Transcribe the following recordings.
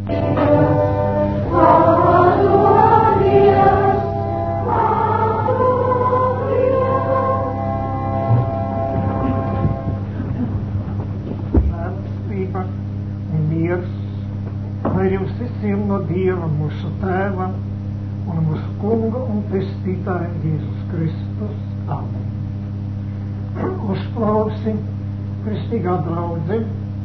Dieva mūsu Tēva un mūsu Kunga un Pestītāja Jēzus Kristus. Amen. Uzklausi, kristīgā draudze,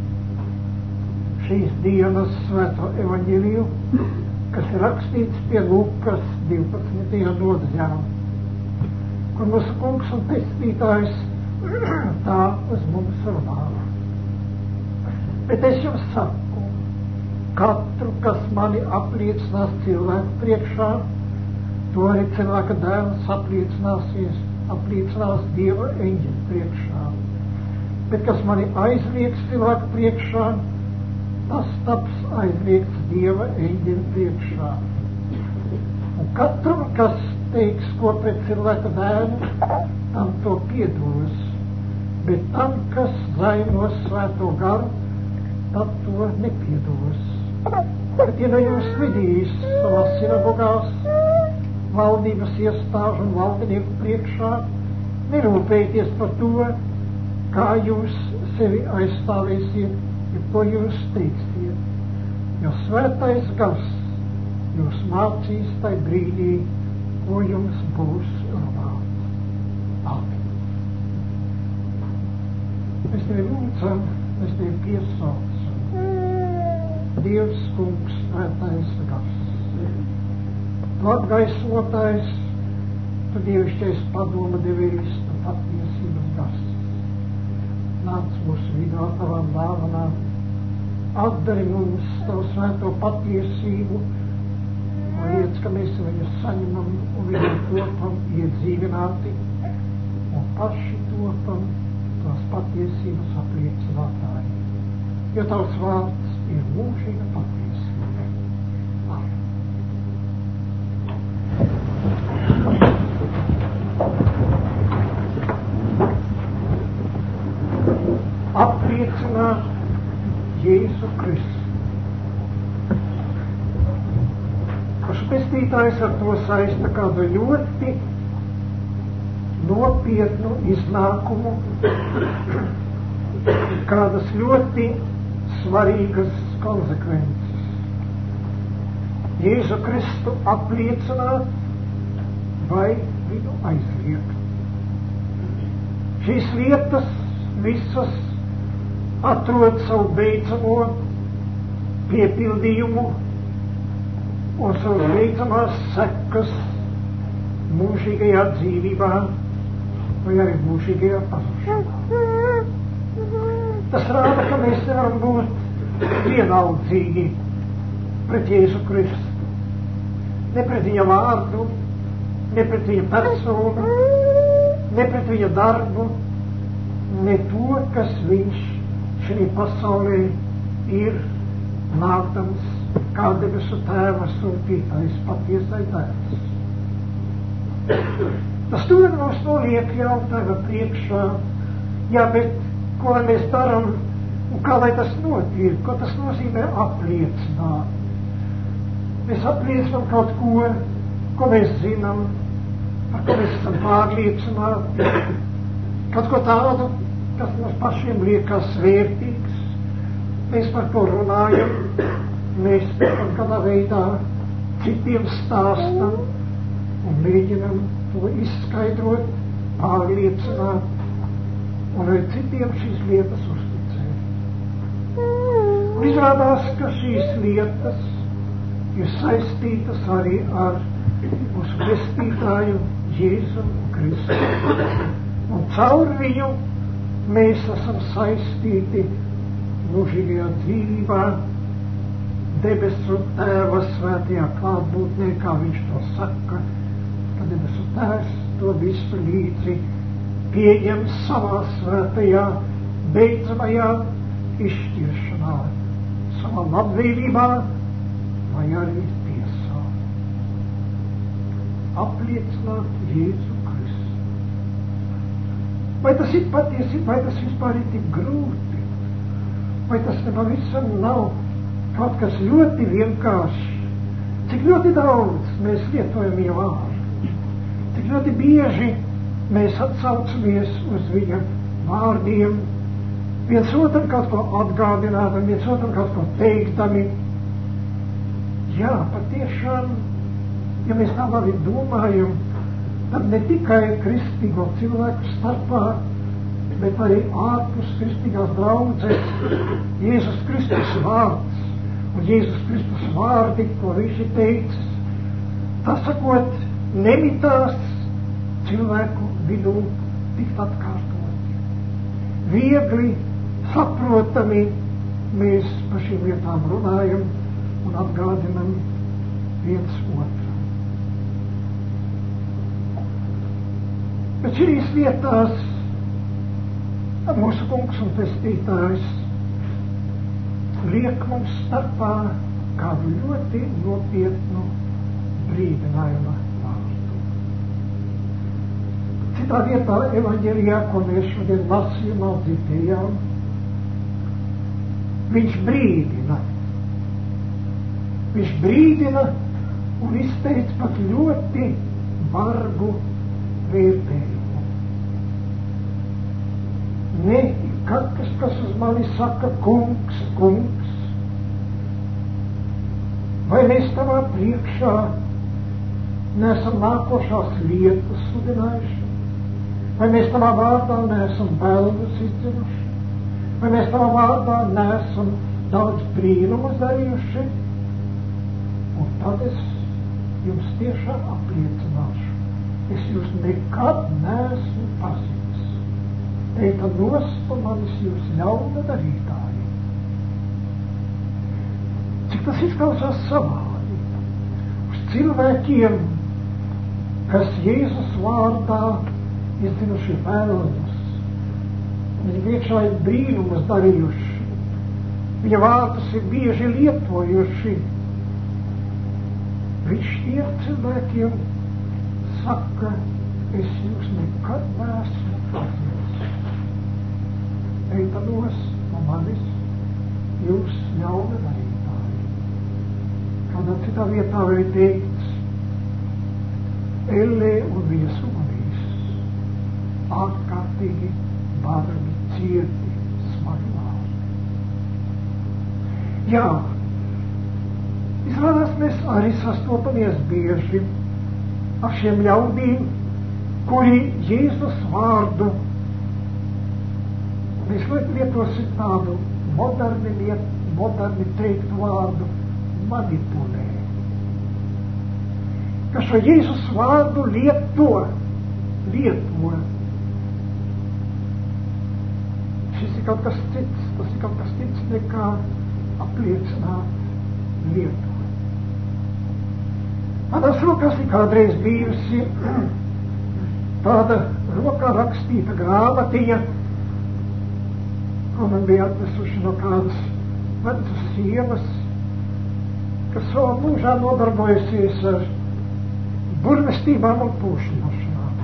šīs dienas svēto evaņģēliju, kas ir rakstīts pie Lukas 12. nodaļā, kur mūsu Kungs un Pestītājs tā uz mums runā. Bet es jums saku, katru, kas mani apliecinās cilvēku priekšā, to arī cilvēka dēls apliecinās Dieva eņģeļu priekšā. Bet kas mani aizliedz cilvēku priekšā, tas taps aizliegts Dieva eņģeļu priekšā. Un katram, kas teiks ko pret cilvēka dēlu, tam to piedos. Bet tam, kas zainos Svēto garu, tad to nepiedos. Bet, ja no jūs vidīs savās sinagogās, valdības iestāžu un valdinieku priekšā, nerūpējieties par to, kā jūs sevi aizstāvēsiet, ja ko jūs teiksiet, jo svētais gars jūs mācīs tai brīdī, ko jums būs runāt. Amen. Mēs tevi lūdzam, mēs tevi piesaucam. Dievs, Kungs, svētais gars, tu atgaismotais, tu dievišķais padoma devējs, tu patiesības gars. Nāc mūsu vidū tavām dāvanām, atdari mums tavu svēto patiesību, un liec, ka mēs viņu saņemam un viņu topam iedzīvināti, un paši topam tās patiesības apliecinātāji. Jo tavs vārds ir mūžīga patiesība. Amen. Apliecināt Jēzu Kristu. Kurš pestītājs ar to saista kādu ļoti nopietnu iznākumu, kādas ļoti svarīgas konsekvences. Jēzu Kristu apliecināt vai viņu aizliegt. Šīs lietas visas atrod savu beidzamo piepildījumu un savu beidzamās sekas mūžīgajā dzīvībā vai arī mūžīgajā pazušanā. Tas rāda, ka mēs nevaram būt vienaldzīgi pret Jēzu Kristu. Ne pret viņa vārdu, ne pret viņa personu, ne pret viņa darbu, ne to, kas viņš šajā pasaulē ir nākdams kā debesu Tēva sūtītais patiesais Tēvs. Tas tur mums noliek jautājumu priekšā, jā, bet ko lai mēs darām un kā lai tas notiek, ko tas nozīmē apliecināt. Mēs apliecinām kaut ko, ko mēs zinām, par ko mēs esam pārliecināti, kaut ko tādu, kas mums pašiem liekas vērtīgs. Mēs par to runājam, mēs kaut kādā veidā citiem stāstam un mēģinam to izskaidrot, pārliecināt, un arī citiem šīs lietas uzticēt. Un izrādās, ka šīs lietas ir saistītas arī ar mūsu pestītāju Jēzu Kristu. Un caur viņu mēs esam saistīti mūžīgajā dzīvībā, debesu Tēva svētajā klātbūtnē, kā viņš to saka, ka debesu Tēvs to visu līdzi pieņem savā svētajā, beidzamajā izšķiršanā, savā labvēlībā vai arī tiesā. Apliecināt Jēzu Kristu. Vai tas ir patiesība, vai tas vispār ir tik grūti, vai tas nepavisam nav kaut kas ļoti vienkāršs. Cik ļoti daudz mēs lietojam Viņa vārdu. Cik ļoti bieži mēs atsaucamies uz Viņa vārdiem, viens otram kaut ko atgādinādami, viens otram kaut ko teiktami. Jā, patiešām, ja mēs tā labi domājam, tad ne tikai kristīgo cilvēku starpā, bet arī ārpus kristīgās draudzes Jēzus Kristus vārds un Jēzus Kristus vārdi, ko Viņš ir teicis, tā sakot, nemitās cilvēku vidū tikt atkārtoti. Viegli, saprotami mēs par šīm lietām runājam un atgādinam viens otram. Bet šīs vietās mūsu kungs un pestītājs liek mums starpā kādu ļoti nopietnu brīdinājuma vārdu. Citā vietā evaņģēlijā, ko mēs šodien lasījumā dzirdējām, viņš brīdina un izteic pat ļoti bargu vērtējumu. Ne katrs, kas uz mani saka, kungs, kungs, vai mēs tavā priekšā neesam nākošās lietas sludinājuši, vai mēs tavā vārdā neesam bēldus izdzinuši, vai mēs tavā vārdā neesam daudz brīnumus darījuši, un tad es jums tiešām apliecināšu, es jūs nekad neesmu pazīstams. Eita nost un manis jūs ļauna darītāji. Cik tas izklausās savādi uz cilvēkiem, kas Jēzus vārdā izdzinuši bēldus, viņi priekšā ir brīnumus darījuši, viņa vārdus ir bieži lietojuši. Viņš tiem cilvēkiem saka, es jūs nekad neesmu pazīstams. Eita nost no manis, jūs ļauna darītāji. Kādā citā vietā vēl teikts, ellē un viņa sumanīs, ārkārtīgi bargi, cieti, smagi vārdi. Jā, izrādās mēs arī sastopamies bieži ar šiem ļaudīm, kuri Jēzus vārdu, mēs lietosim tādu moderni teiktu vārdu, manipulē. Ka šo Jēzus vārdu lieto. Šis ir kaut kas cits, tas ir kaut kas cits nekā apliecināt lietu. Manās rokās ir kādreiz bijusi tāda rokā rakstīta grāmatiņa, ko man bija atnesuši no kādas vecas sievas, kas savā mūžā nodarbojusies ar burvestībām un pūšņošanām.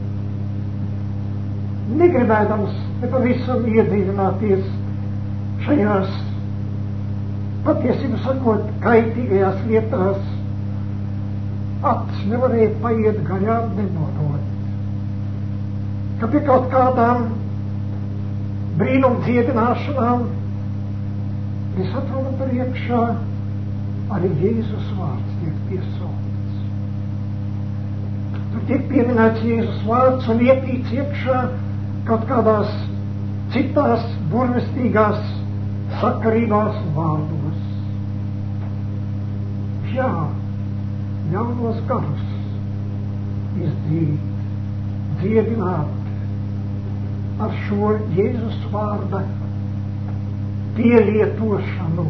Negribēdams nepavisam iedzīvināties šajās, patiesību sakot, kaitīgajās lietās, acis nevarēja paiet garām nenorot. Ka pie kaut kādām brīnum dziedināšanām es atrodu priekšā arī Jēzus vārds tiek piesaukts. Tur tiek pieminēts Jēzus vārds un ietīts iekšā kaut kādās citās burvestīgās sakarībās un vārdos. Jā, ļaunos garus izdzīt, dziedināt ar šo Jēzus vārda pielietošanu.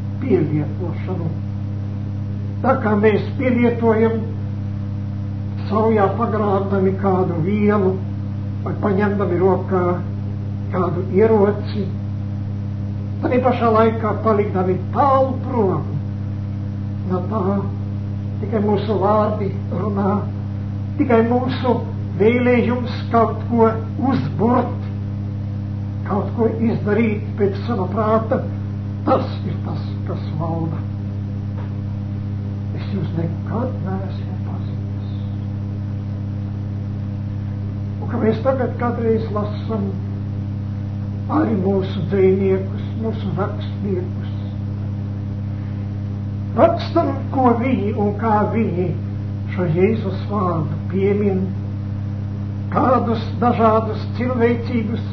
Tā kā mēs pielietojam saujā pagrābdami kādu vielu vai paņemdami rokā kādu ieroci, tad pašā laikā palikdami tālu prom no tā, tikai mūsu vārdi runā, tikai mūsu vēlējums kaut ko uzburt, kaut ko izdarīt pēc sava prāta, tas ir tas, kas valda. Es jūs nekad neesmu pazītis. Un ka mēs tagad kādreiz lasam arī mūsu dzejniekus, mūsu rakstniekus. Rakstam, ko viņi un kā viņi šo Jēzus vārdu piemin, kādus dažādus cilvēcīgus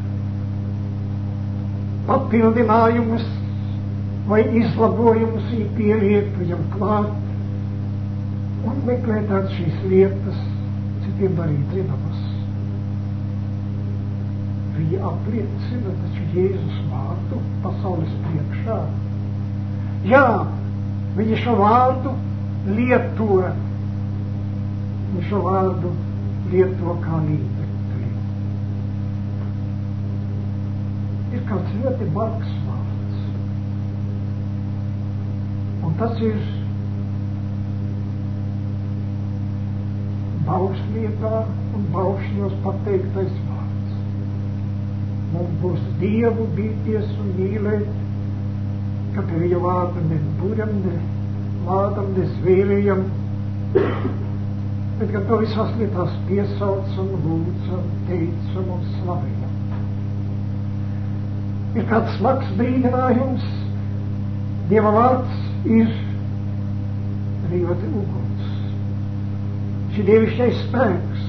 papildinājumus vai izlabojumus viņi pieliek viņam klāt un meklētāt šīs lietas citiem darīt zināmas. Viņi apliecina taču Jēzus vārdu pasaules priekšā. Jā, viņi šo vārdu lieto. Viņi šo vārdu lieto kā līdzekli. Ir kāds ļoti bargs vārds. Un tas ir baušlietā un baušļos pateiktais vārds. Mums būs Dievu bīties un mīlēt, ka pie viņa vārda ne buļam, ne vārdam, ne zvērējam, bet ka to visās lietās piesaucam, lūdzam, teicam un slavējam. Ir kāds smags brīdinājums, Dieva vārds ir ļoti uguns. Šī dievišķais spēks,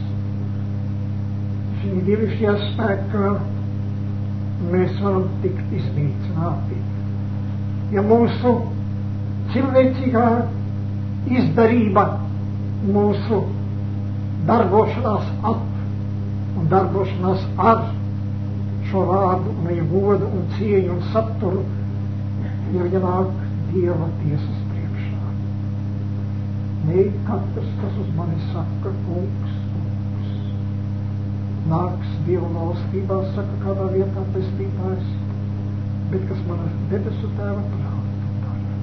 šī dievišķajā spēkā mēs varam tikt iznīcināti. Ja mūsu cilvēcīgā izdarība, mūsu darbošanās ap un darbošanās ar šo vārdu un viņa godu un cieņu un saturu, ja viņa nāk Dieva tiesas priekšā. Ne katrs, kas uz mani saka, kungs, kungs, nāks Dieva valstībā, saka kādā vietā pestītājs, bet kas mana debesu Tēva prātu dara.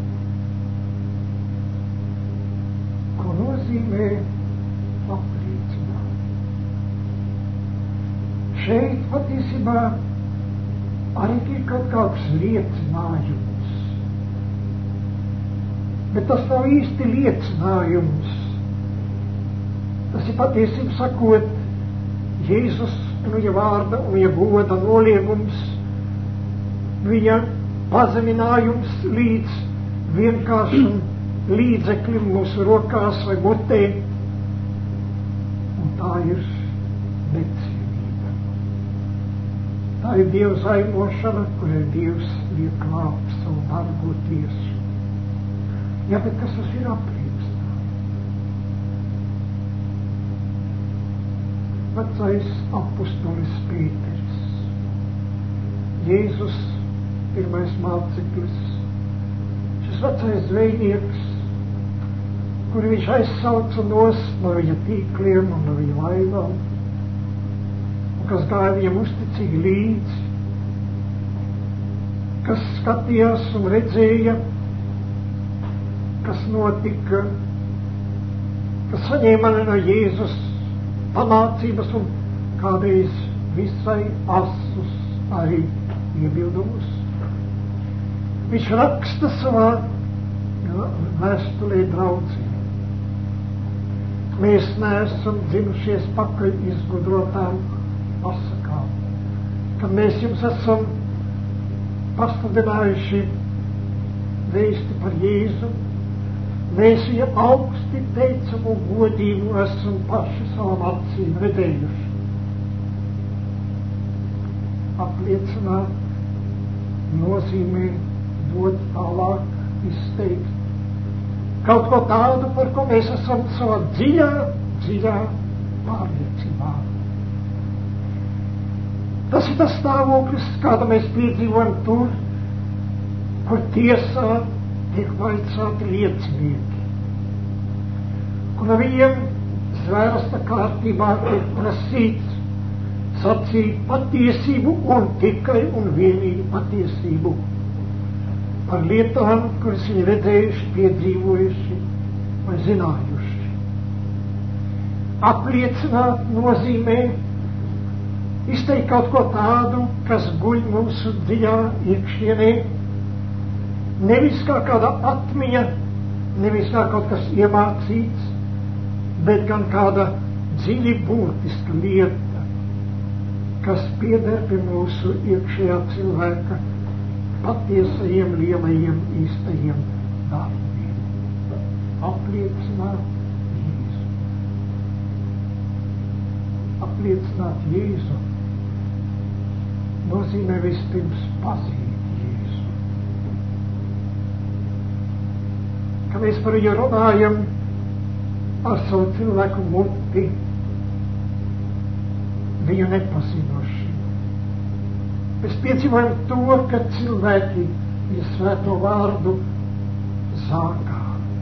Ko nozīmē apliecināt? Šeit patiesībā arī ir kaut kāds liecinājums. Bet tas nav īsti liecinājums. Tas ir patiesībā sakot Jēzus un viņa vārda un viņa goda noliegums, viņa pazeminājums līdz vienkāršam līdzeklim mūsu rokās vai mutē. Un tā ir necienība. Tā ir Dieva zaimošana, kurai Dievs liek klāt savu bargo tiesu. Jā, bet kas tas ir apliecināt? Vecais apustulis Pēteris, Jēzus pirmais māceklis, šis vecais zvejnieks, kuru viņš aizsauca no viņa tīkliem un no viņa laivām, un kas gāja viņam uzticīgi līdzi, kas skatījās un redzēja, kas notika, kas saņēma no Jēzus pamācības un kādreiz visai asus arī iebildumus. Viņš raksta savā vēstulē draudzē. Mēs neesam dzinušies pakaļ izgudrotām pasakām, kad mēs jums esam pasludinājuši vēsti par Jēzu. Mēs viņu augsti teicam un godību esam paši savām acīm redzējuši. Apliecināt nozīmē dot tālāk, izteikt kaut ko tādu, par ko mēs esam savā dziļā pārliecībā. Tas ir tas stāvoklis, kāda mēs piedzīvojam tur, kur tiesā tiek vaicāti liecinieki. Un ar viņiem zvērsta kārtībā tiek prasīts sacīt patiesību un tikai un vienīgi patiesību par lietām, kuras viņi redzējuši, piedzīvojuši vai zinājuši. Apliecināt nozīmē izteikt kaut ko tādu, kas guļ mūsu dziļā iekšienē, Nevis kā kāda atmiņa, nevis kā kaut kas iemācīts, bet gan kāda dziļi būtiska lieta, kas pieder pie mūsu iekšējā cilvēka patiesajiem, lielajiem, īstajiem darbiem. Apliecināt Jēzu. Apliecināt Jēzu nozīmē vispirms pazīt Jēzu. Ka mēs par viņu runājam ar savu cilvēku muti, viņu nepazinoši. Mēs piedzīvojam to, ka cilvēki viņa svēto vārdu zāgā,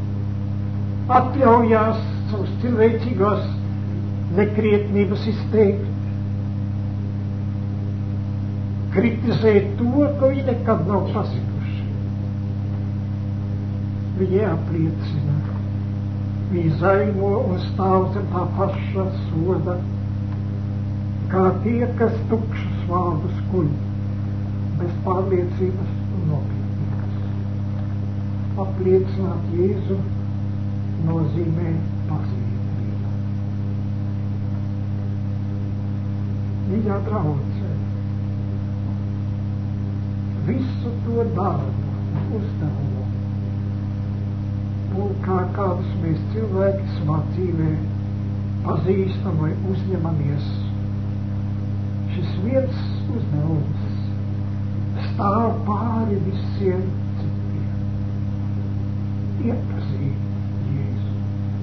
atļaujās savus cilvēcīgos nekrietnības izteikt, kritizēt to, ko viņi nekad nav pazinuši. Viņi apliecina, viņi zaimo un stāv zem tā paša soda, kā tie, kas tukšus vārdus kuļ, bez pārliecības un nopietnības. Apliecināt Jēzu nozīmē pazīt viņu. Viņa draudzē visu to darbu, uzdevumu, un kā kādus mēs cilvēki savā dzīvē pazīstam vai uzņemamies, šis viens uzdevums stāv pāri visiem citiem. Iepazīt Jēzu.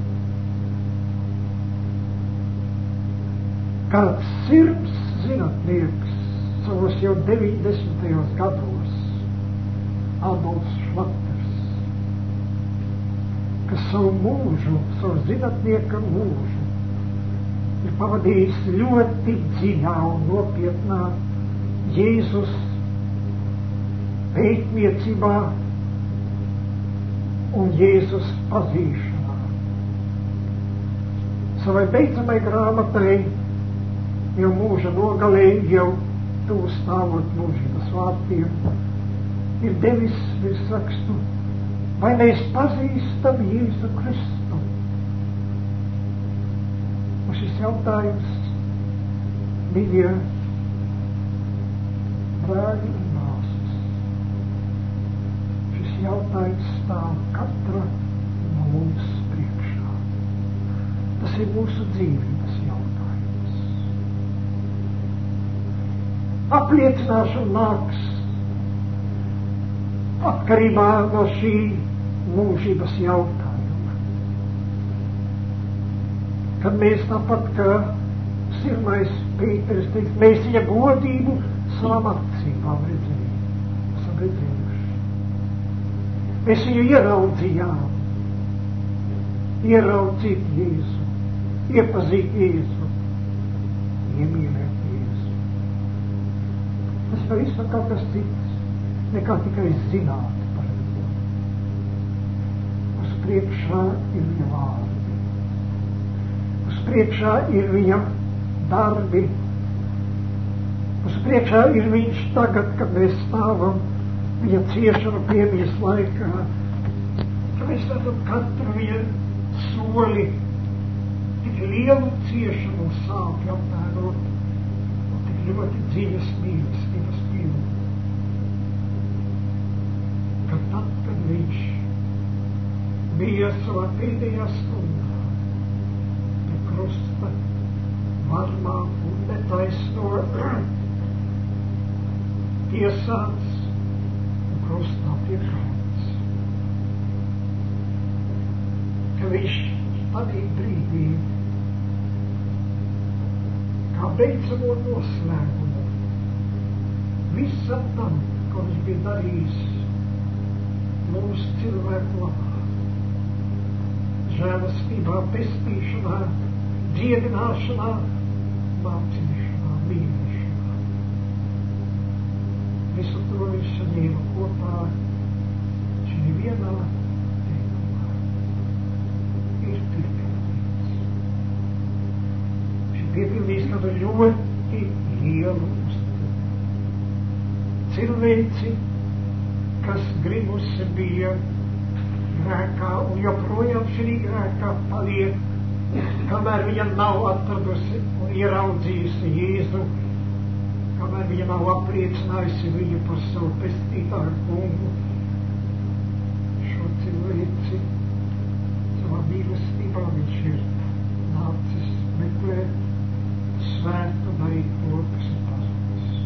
Kāds sirds zinātnieks savos jau 90. gados, Adolfs Šlaters, kas savu mūžu, savu zinātnieka mūžu, ir pavadījis ļoti dziļā un nopietnā Jēzus pētniecībā un Jēzus pazīšanā. Savai beidzamai grāmatai jau mūža nogalē, jau tuvu stāvot mūžības vārtiem, ir devis virsrakstu: vai mēs pazīstam Jēzu Kristu? Un šis jautājums bija brāļi un māsas. Šis jautājums stāv katra no mums priekšā. Tas ir mūsu dzīvības jautājums. Apliecināšana nāks atkarībā no šī mūžības jautājuma. Kad mēs tāpat kā sirmais Pīteris teiks, mēs viņa godību savām acīm redzējuši. Mēs viņu ieraudzījām, ieraudzīt Jēzu, iepazīt Jēzu, iemīlēt Jēzu. Tas var visam kaut kas cits, nekā tikai zināt par viņu. Uz priekšā ir viņa vārdi, uz priekšā ir viņa darbi, uz priekšā ir viņš tagad, kad mēs stāvam viņa ciešanu piemijas laikā, ka mēs redzam katru viņa soli, tik lielu ciešanu un sāpju apmērot, un tik ļoti dziļas mīlestības pilnu. Ka tad, kad viņš bija savā pēdējā stundā pie krusta, varmā un netaisno tiesāts un krustā piekauts, ka viņš tādā brīdī, kā beidzamo noslēgumu visam tam, ko viņš bija darījis mūsu cilvēku labā, žēlastībā, pestīšanā, dziedināšanā, mācīšanā, mīlēšanā. Visu to viņš saņēma kopā šī vienā teikumā. Ir piepildīts. Šī piepildīs kādu ļoti lielu uzdevumu. Cilvēci, kas grimusi bija grēkā un joprojām šī grēkā paliek, kamēr viņa nav atradusi un ieraudzījusi Jēzu, kamēr viņa nav apliecinājusi viņu par savu pestītāju kungu. Šo cilvēci savā mīlestībā viņš ir nācis meklēt, svērt un darīt to, kas ir pazudis.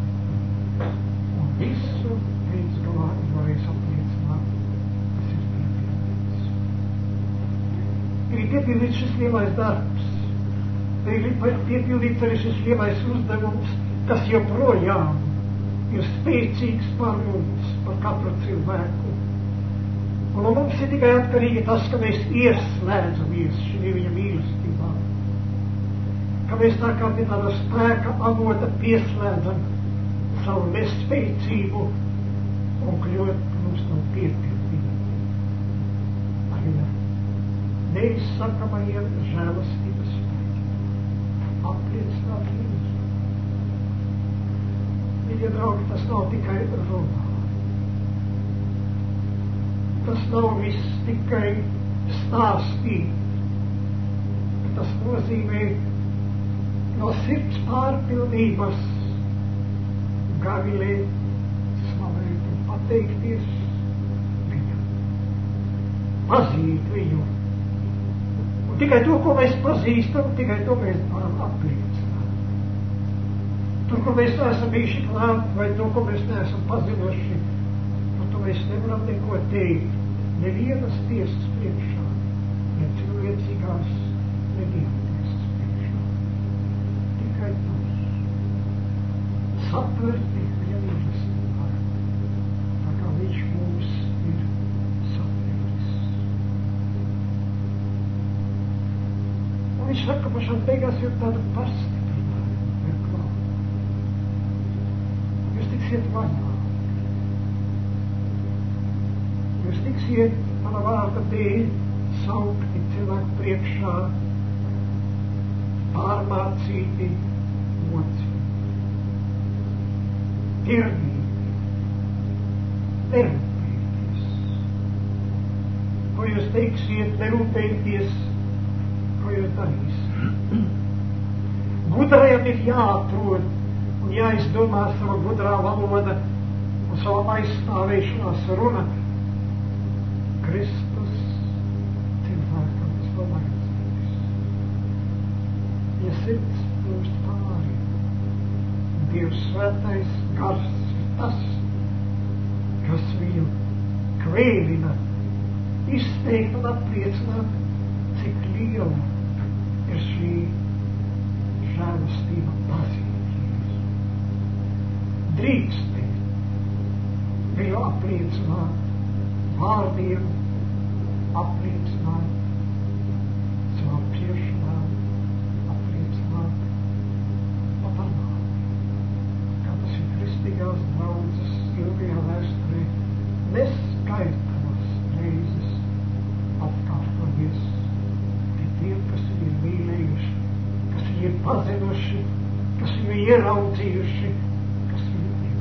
Un visu līdz galā ir varējis apliecināt, kas ir piepildīts. Ir piepildīts šis lielais darbs, ir piepildīts arī šis lielais uzdevums, kas joprojām ir spēcīgs par mums, par katru cilvēku. Un mums ir tikai atkarīgi tas, ka mēs ieslēdzamies šī viņa mīlestībā. Ka mēs tā kā pie tāda spēka avota pieslēdzam savu nespēcību un kļūt mums no piepildīt. Arī neizsakamajiem žēlastības spēkiem. Apliecināt Jēzu. Mīļie draugi, tas nav tikai runā. Tas nav viss tikai stāstīt. Tas nozīmē no sirds pārpilnības gavilēt, slavēt un pateikties viņam. Pazīt viņu. Un tikai to, ko mēs pazīstam, tikai to mēs varam apliecināt. Tur, ko mēs neesam bijuši klāt, vai to, ko mēs neesam pazinuši, par to mēs nevaram neko teikt. Nevienas tiesas priekšā, ne cilvēcīgās, neviena tiesas priekšā. Tikai tas. Sapverti viņa mīlestībā, tā kā viņš mūs ir sapvertis. Un viņš saka, pašām beigās ir tāda pastiprinājuma, ir klāt. Jūs tiksiet vaļā. Jūs tiksiet mana vārda dēļ saukti cilvēku priekšā, pārmācīti, mocīti, tirnīti, nerūpēties. Ko jūs teiksiet, nerūpēties, ko jūs darīsiet. Gudrajam ir jāatrod un jāizdomā sava gudrā valoda un sava aizstāvēšanās runa. Kristus cilvēkam vislabākais. Ja sirds plūst pāri, Dievs svētais gars ir tas, kas viņu kvēlina, izteikt un apliecināt, cik liela ir šī žēlastība pazīt. Drīkstēt viņu apliecināt vārdiem, apliecināt savu ciešanā, apliecināt patarnāt. Kā tas ir kristīgās draudzes ilgajā vēsturē, neskaitāmas reizes atkārtojies pie tiem, kas viņu ir mīlējuši, kas viņu ir pazinuši, kas viņu ieraudzījuši, kas viņu ir mīlējuši.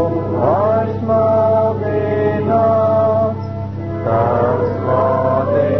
Tavs vārdi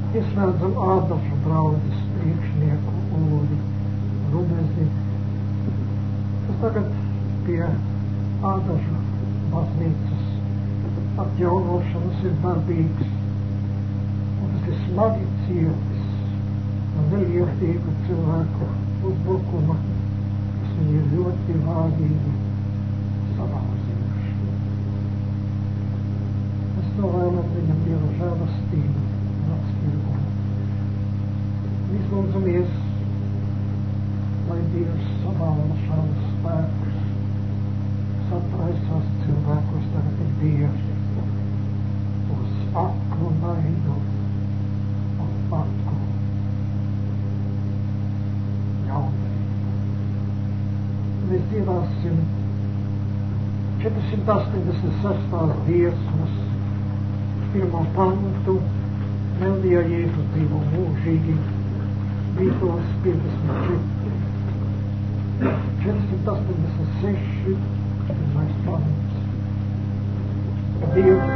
Izslēdzam Ādažu draudzes priekšnieku Uldi Rubezi, kas tagad pie Ādažu baznīcas atjaunošanas ir darbīgs. Un tas ir smagi cietis un nelietīgu cilvēku uzbrukuma, kas viņi ir ļoti vāgīgi salauzījuši. Es novēlam viņam Dieva žēlastību. Izlūdzamies, lai Dievs savalda šādus spēkus, satraisās cilvēkos tagad ir bieži uz aklu naidu un aklu jaundarību. Mēs dziedāsim 486. dziesmas pirmo pantu Meldījā Jēzus dzīvo mūžīgi, Bībeles 54, 486, pirmais pants. Dievs.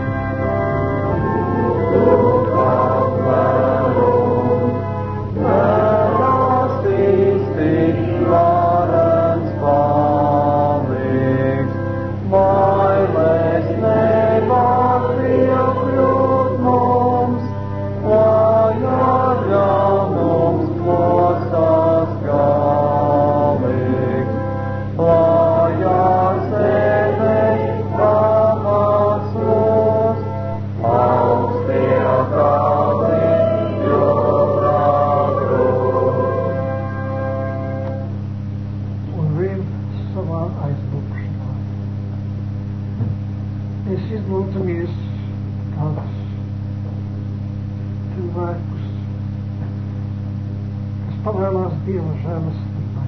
Dieva žēlastībai,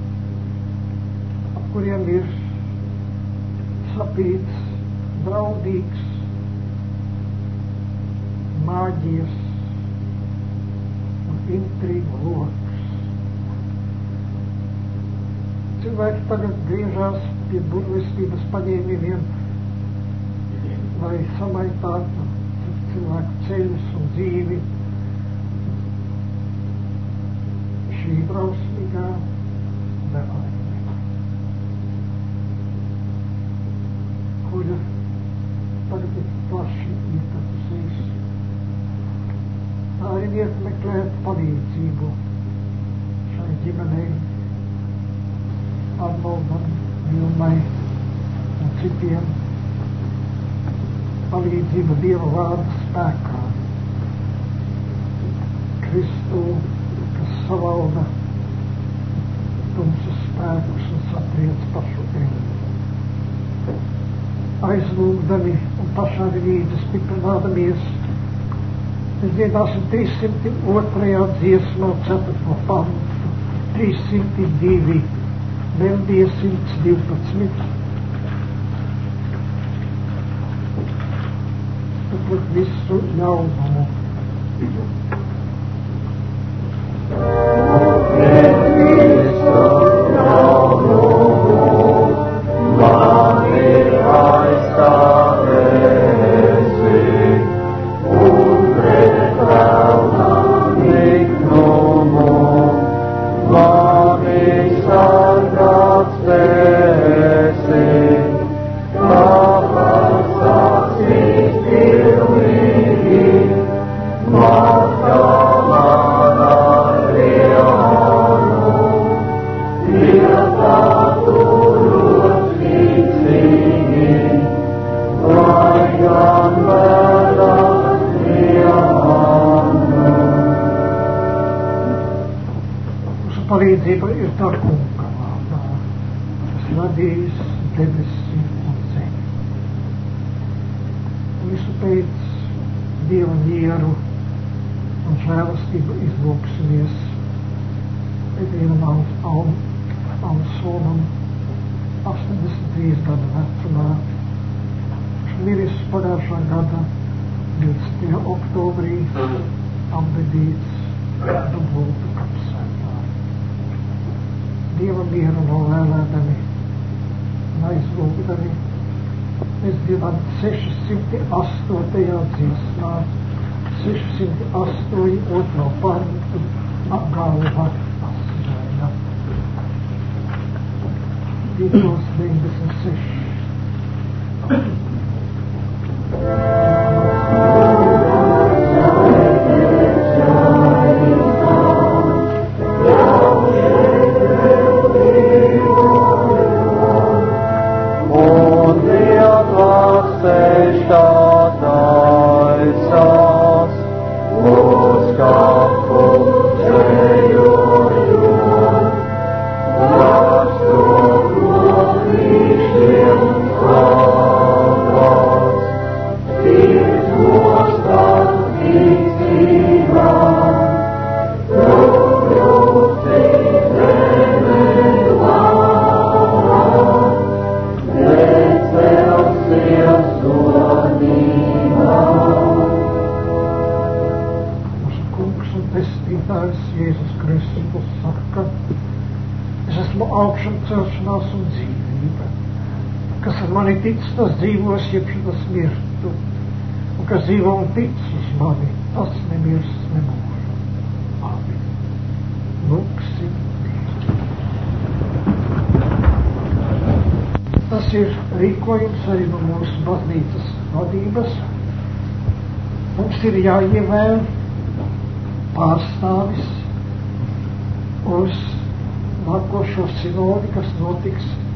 ap kuriem ir sapīts, draudīgs, māģijas un intrigu loks. Cilvēki tagad griežās pie burvestības paņēmumiem, lai samaitātu cilvēku ceļus un dzīvi. Šī drausmīgā nelaime, kura tagad ir plaši ietapusies, tā ir iet meklēt palīdzību šai ģimenei, Arnoldam, Vilmai un citiem, palīdzību Dieva vārda spēkā, Kristu, savalda tumsas spēkus un satriec pašu eņu. Aizlūgdami un pašādi līdzi stiprinādamies, mēs dziedāsim 302. dziesmā 4. pantu, 302, Meldija 112. Tāpēc visu ļaunumu. Palīdzība ir tā Kunga vārdā, kas radījis debesis un zemi. Visu pēc Dieva mieru un žēlastību izlūksimies vienam Alsonam 83 gadu vecumā, kurš miris pagājušā gada 20. oktobrī apbedīts Dubultu kapsētā. Dieva mieru novēlēdami un aizlūgdami, mēs dziedam 608. dziesmā 608 otro pantu apgalva asinaina. 296. Jēzus Kristus saka, es esmu augšupcelšanās un dzīvība. Kas ar mani tic, tas dzīvos, jebš tas mirtu. Un kas dzīvo un tic uz mani, tas nemirst nemūžu. Amen. Lūksim. Tas ir rīkojums arī no mūsu baznīcas vadības. Mums ir jāievēl pārstāvis uz nākošo sinodi, kas notiks